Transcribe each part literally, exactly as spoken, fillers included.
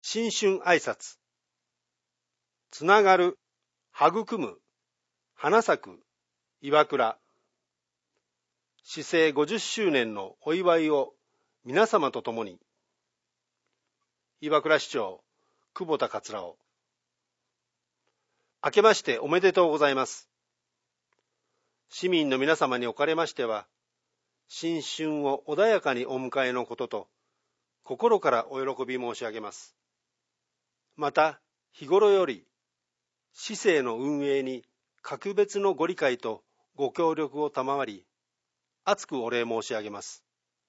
新春挨拶。つながる、育む、花咲く、岩倉。市政ごじゅっしゅうねんのお祝いを皆様と共に。岩倉市長、久保田桂夫。明けましておめでとうございます。市民の皆様におかれましては、新春を穏やかにお迎えのことと、心からお喜び申し上げます。また、日頃より、市政の運営に格別のご理解とご協力を賜り、厚くお礼申し上げます。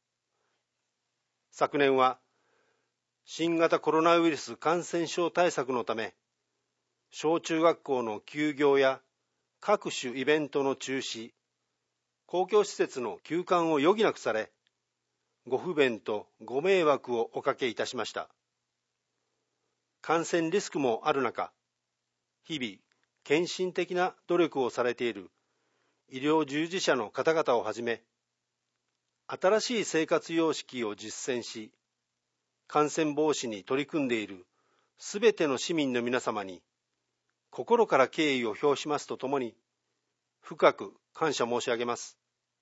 昨年は、新型コロナウイルス感染症対策のため、小中学校の休業や各種イベントの中止、公共施設の休館を余儀なくされ、ご不便とご迷惑をおかけいたしました。感染リスクもある中、日々、献身的な努力をされている医療従事者の方々をはじめ、新しい生活様式を実践し、感染防止に取り組んでいるすべての市民の皆様に、心から敬意を表しますとともに、深く感謝申し上げます。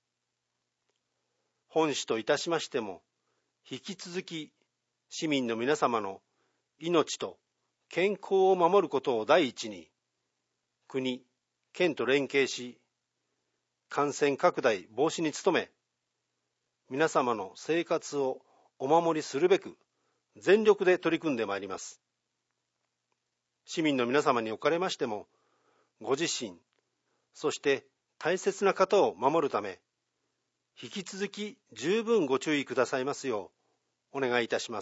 本市といたしましても、引き続き市民の皆様の命と健康を守ることを第一に、国、県と連携し、感染拡大防止に努め、皆様の生活をお守りするべく、全力で取り組んでまいります。市民の皆様におかれましても、ご自身、そして大切な方を守るため、引き続き十分ご注意くださいますようお願いいたします。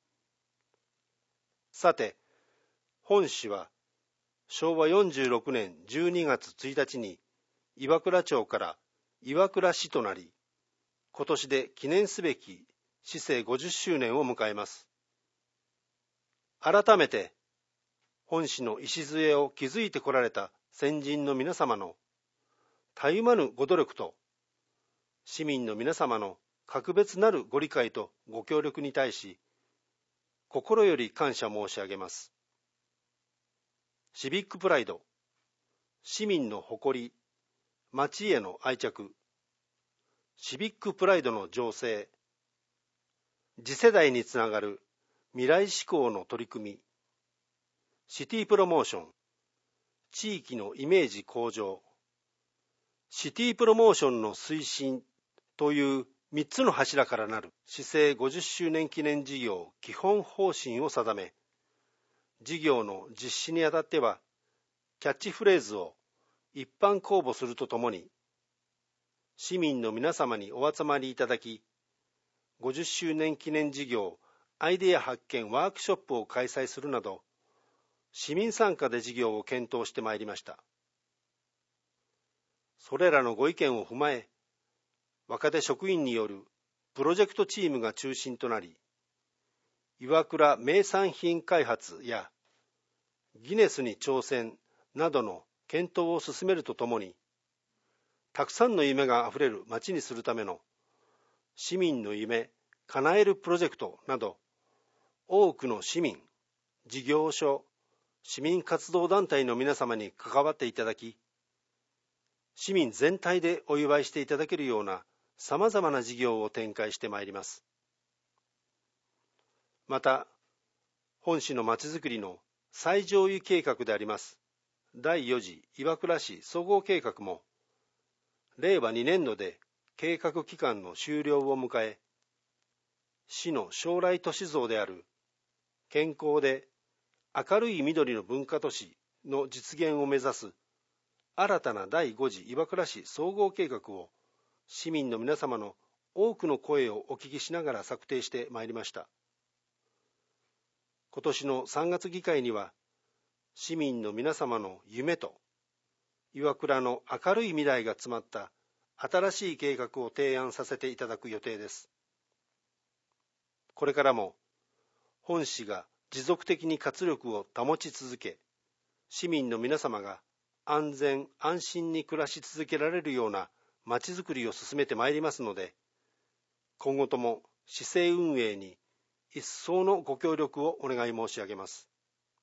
さて、本市はしょうわよんじゅうろくねんじゅうにがつついたちに岩倉町から岩倉市となり、今年で記念すべき市政ごじゅっしゅうねんを迎えます。改めて、本市の礎を築いてこられた先人の皆様のたゆまぬご努力と、市民の皆様の格別なるご理解とご協力に対し、心より感謝申し上げます。シビックプライド、市民の誇り、町への愛着、シビックプライドの醸成、次世代につながる未来志向の取り組み、シティプロモーション、地域のイメージ向上、シティプロモーションの推進というみっつの柱からなる市政ごじゅっしゅうねん記念事業基本方針を定め、事業の実施にあたっては、キャッチフレーズを一般公募するとともに、市民の皆様にお集まりいただき、ごじゅっしゅうねん記念事業アイデア発見ワークショップを開催するなど、市民参加で事業を検討してまいりました。それらのご意見を踏まえ、若手職員によるプロジェクトチームが中心となり、岩倉名産品開発やギネスに挑戦などの検討を進めるとともに、たくさんの夢があふれる街にするための市民の夢叶えるプロジェクトなど、多くの市民、事業所、市民活動団体の皆様に関わっていただき、市民全体でお祝いしていただけるようなさまざまな事業を展開してまいります。また、本市のまちづくりの最上位計画でありますだいよ次岩倉市総合計画も、れいわにねんどで計画期間の終了を迎え、市の将来都市像である健康で明るい緑の文化都市の実現を目指す新たなだいご次岩倉市総合計画を、市民の皆様の多くの声をお聞きしながら策定してまいりました。今年のさんがつ議会には、市民の皆様の夢と岩倉の明るい未来が詰まった新しい計画を提案させていただく予定です。これからも本市が持続的に活力を保ち続け、市民の皆様が安全安心に暮らし続けられるようなまちづくりを進めてまいりますので、今後とも市政運営に一層のご協力をお願い申し上げます。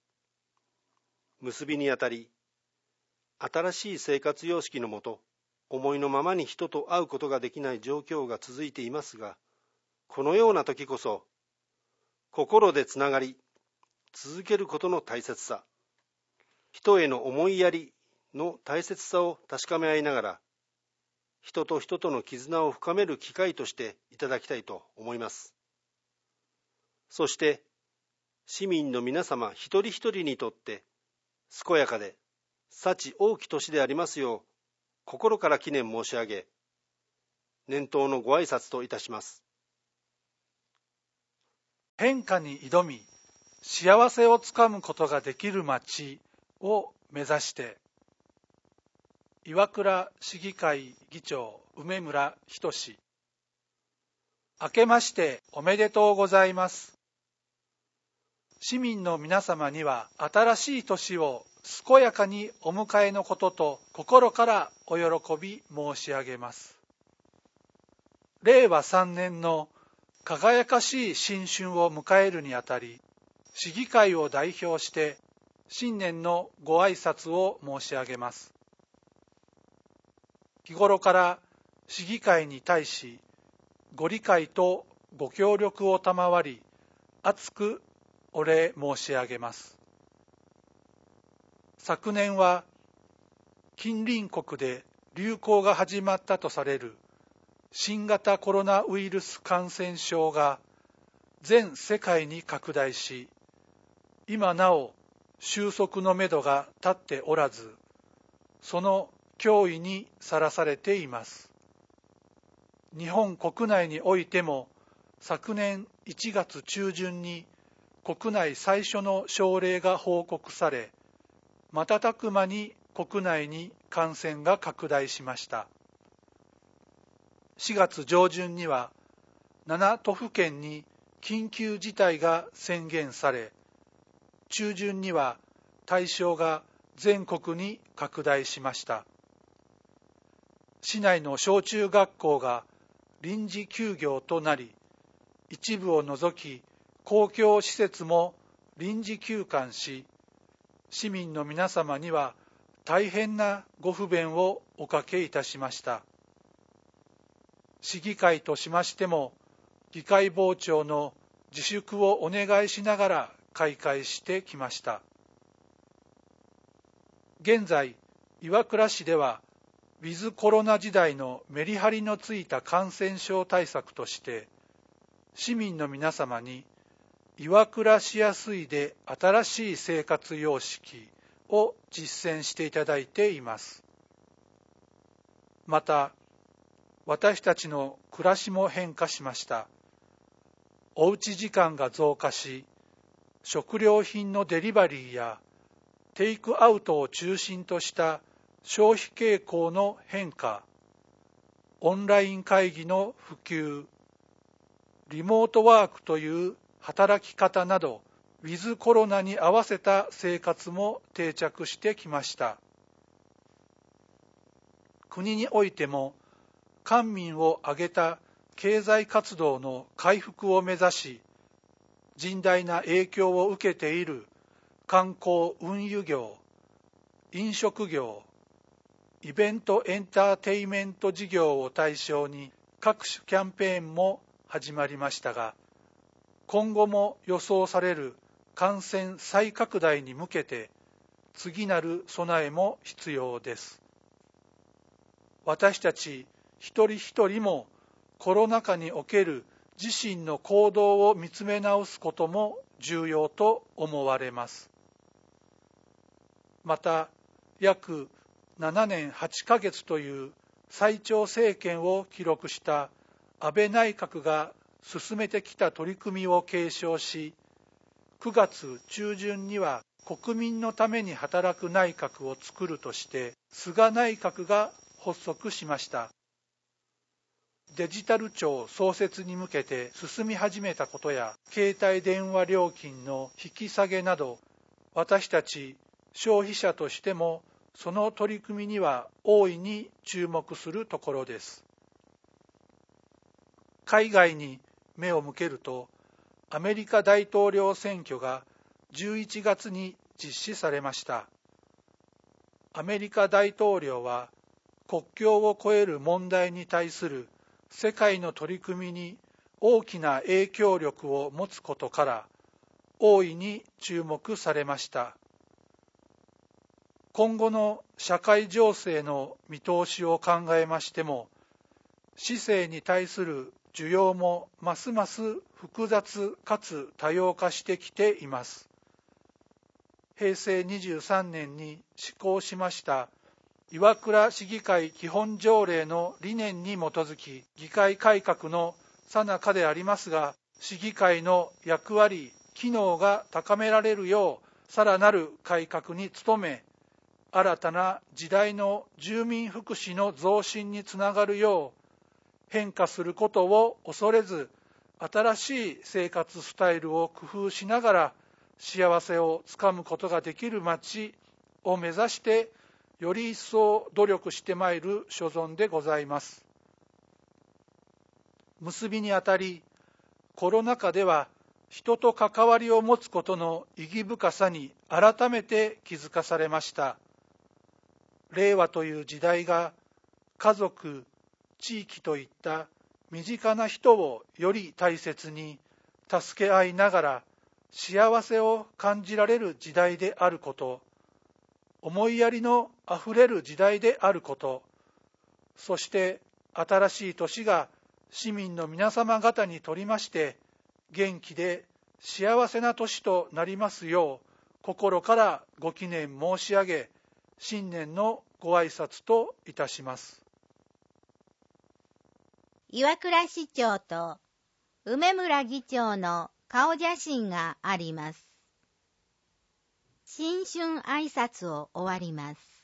結びにあたり、新しい生活様式のもと、思いのままに人と会うことができない状況が続いていますが、このような時こそ、心でつながり、続けることの大切さ、人への思いやりの大切さを確かめ合いながら、人と人との絆を深める機会としていただきたいと思います。そして、市民の皆様一人一人にとって、健やかで幸多き年でありますよう、心から祈念申し上げ、年頭のご挨拶といたします。 変化に挑み、幸せをつかむことができる町を目指して、岩倉市議会議長梅村仁。明けましておめでとうございます。市民の皆様には新しい年を健やかにお迎えのことと心からお喜び申し上げます。れいわさんねんの輝かしい新春を迎えるにあたり、市議会を代表して新年のご挨拶を申し上げます。日頃から市議会に対しご理解とご協力を賜り、厚くお礼申し上げます。昨年は近隣国で流行が始まったとされる新型コロナウイルス感染症が全世界に拡大し、今なお収束のめどが立っておらず、その脅威にさらされています。日本国内においても昨年いちがつ中旬に国内最初の症例が報告され、瞬く間に国内に感染が拡大しました。しがつ上旬にはななとふけんに緊急事態が宣言され、中旬には対象が全国に拡大しました。市内の小中学校が臨時休業となり、一部を除き公共施設も臨時休館し、市民の皆様には大変なご不便をおかけいたしました。市議会としましても、議会傍聴の自粛をお願いしながら開会してきました。現在、岩倉市では、ウィズコロナ時代のメリハリのついた感染症対策として、市民の皆様に岩倉しやすいで新しい生活様式を実践していただいています。また、私たちの暮らしも変化しました。おうち時間が増加し、食料品のデリバリーやテイクアウトを中心とした消費傾向の変化、オンライン会議の普及、リモートワークという働き方など、ウィズコロナに合わせた生活も定着してきました。国においても、官民を挙げた経済活動の回復を目指し、甚大な影響を受けている観光運輸業、飲食業、イベントエンターテイメント事業を対象に各種キャンペーンも始まりましたが、今後も予想される感染再拡大に向けて次なる備えも必要です。私たち一人一人もコロナ禍における自身の行動を見つめ直すことも重要と思われます。また、約ななねんはちかげつという最長政権を記録した安倍内閣が進めてきた取り組みを継承し、くがつ中旬には国民のために働く内閣を作るとして、菅内閣が発足しました。デジタル庁創設に向けて進み始めたことや、携帯電話料金の引き下げなど、私たち消費者としてもその取り組みには大いに注目するところです。海外に目を向けると、 アメリカ大統領選挙がじゅういちがつに実施されました。アメリカ大統領は国境を越える問題に対する世界の取り組みに大きな影響力を持つことから大いに注目されました。今後の社会情勢の見通しを考えましても、市政に対する需要もますます複雑かつ多様化してきています。へいせいにじゅうさんねんに施行しました岩倉市議会基本条例の理念に基づき議会改革の最中でありますが、市議会の役割・機能が高められるようさらなる改革に努め、新たな時代の住民福祉の増進につながるよう変化することを恐れず、新しい生活スタイルを工夫しながら幸せをつかむことができる街を目指してより一層努力してまいる所存でございます。結びにあたり、コロナ禍では人と関わりを持つことの意義深さに改めて気づかされました。令和という時代が家族、地域といった身近な人をより大切に助け合いながら幸せを感じられる時代であること、思いやりのあふれる時代であること、そして新しい年が市民の皆様方にとりまして元気で幸せな年となりますよう心からご祈念申し上げ、新年のご挨拶といたします。 岩倉市長と梅村議長の顔写真があります。新春挨拶を終わります。